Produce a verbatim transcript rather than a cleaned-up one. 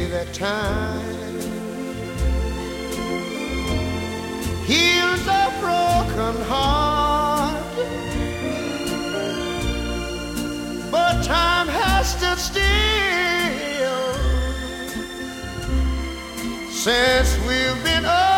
that time heals a broken heart, but time has stood still since we've been apart.